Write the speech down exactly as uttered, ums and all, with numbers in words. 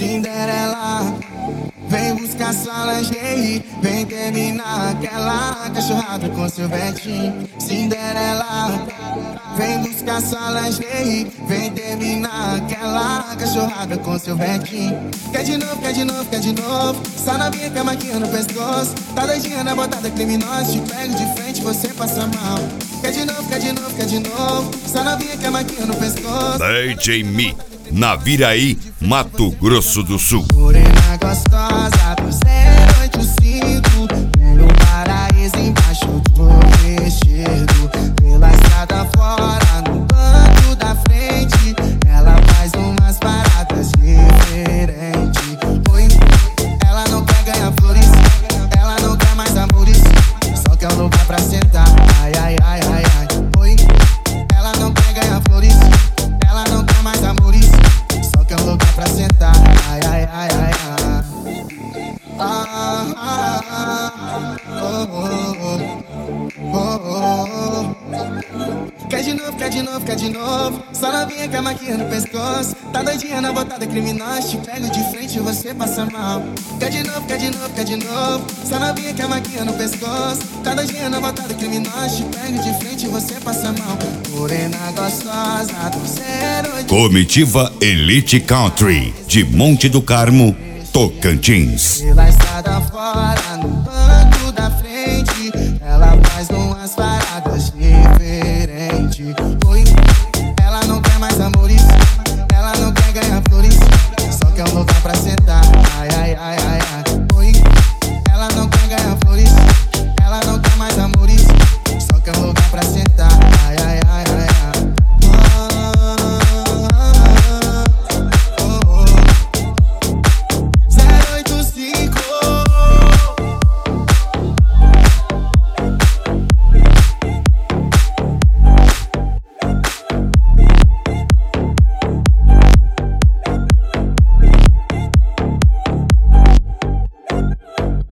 Cinderela, vem buscar sua lingerie, vem terminar aquela cachorrada com seu Betinho. Cinderela, vem buscar sua lingerie, vem terminar aquela cachorrada com seu Betinho. Quer de novo, quer de novo, quer de novo, só novinha com a maquinha no pescoço. Tá doidinha na botada criminosa, te pego de frente, você passa mal. Quer de novo, quer de novo, quer de novo, só novinha com a maquinha no pescoço. D J Mi, Naviraí, Mato Grosso do Sul. Morena gostosa do zero oito cinco, no paraíso embaixo do vestido. Pela estrada fora, no banco da frente, ela faz umas paradas diferentes. Oi, ela não quer ganhar flores, ela não quer mais amores, só quer um lugar pra sentar. Ai, ai, ai, ai, ai. Oi, ela não quer ganhar flores, ela não quer mais amores, só quer um lugar pra sentar. Ai, ai, ai, ai, ai. Ah, ah, ah, oh, oh, oh, oh, oh. Quer de novo, quer de novo, quer de novo, só novinha com a maquinha no pescoço. Tá doidinha na botada criminosa, te pego de frente e você passa mal. Quer de novo, quer de novo, quer de novo, só novinha com a maquinha no pescoço. Tá doidinha na botada criminosa, te pego de frente e você passa mal. Morena gostosa do zero oito. Comitiva Elite Country, de Monte do Carmo, Tocantins. Pela estrada fora, no banco